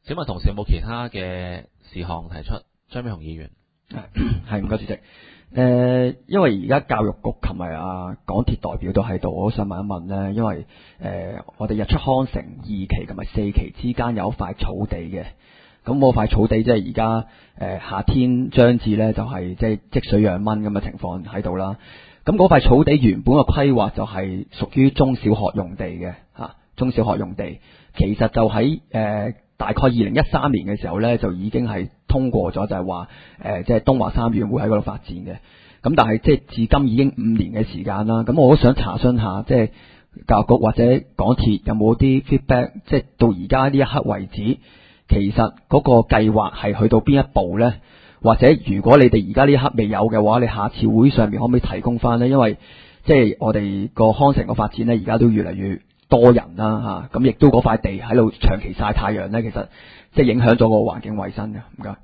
請問同事有冇其他嘅事項提出？張美雄議員。 係，唔該主席。因為而家教育局琴日港鐵代表都喺度，我想問一問呢，因為我哋日出康城2期同埋4期之間有一塊草地嘅，咁嗰塊草地即係而家夏天將至呢，就係即係積水養蚊咁嘅情況喺度啦。咁嗰塊草地原本嘅規劃就係屬於中小學用地嘅中小學用地，其實就喺大概2013年嘅時候呢，就已經係通過咗，就係話即係東華三院會喺嗰度發展嘅。咁但係即係至今已經5年嘅時間啦。咁我都想查詢下，即係教育局或者港鐵有冇啲 feedback，即係到而家呢一刻為止，其實嗰個計劃係去到邊一步呢？或者如果你哋而家呢一刻未有嘅話，你下次會上面可唔可以提供翻呢？因為即係我哋個康城個發展呢，而家都越嚟越多人啦咁亦都嗰塊地喺度長期曬太陽呢，其實即係影響咗個環境衛生嘅。唔該。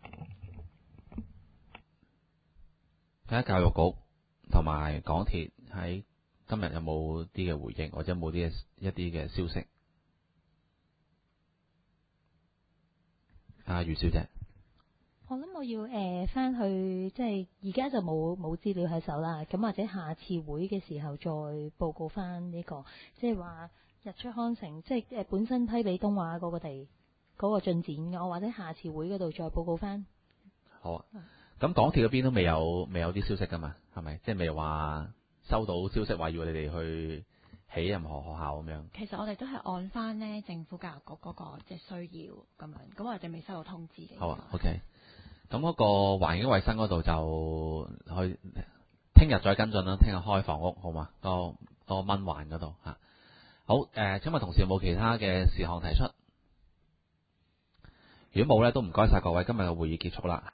睇下教育局同埋港鐵喺今日有冇啲嘅回應，或者有冇一啲嘅消息？余小姐。 我諗我要翻去，即係而家就冇資料喺手啦。咁或者下次會嘅時候再報告翻呢個，即係話日出康城，即係本身批俾東華嗰個地嗰個進展，我或者下次會嗰度再報告翻。 好啊。咁港鐵嗰邊都未有啲消息噶嘛？係咪？即係未話收到消息話要你哋去起任何學校咁樣？ 其實我哋都係按翻呢政府教育局嗰個即係需要咁樣，咁我哋未收到通知嘅。 好啊 ，OK。咁嗰個環境衛生嗰度就去聽日再跟進啦。聽日開房屋好嘛？個蚊環嗰度嚇。好請問同事有冇其他嘅事項提出？如果冇咧，都唔該晒各位，今日嘅會議結束啦。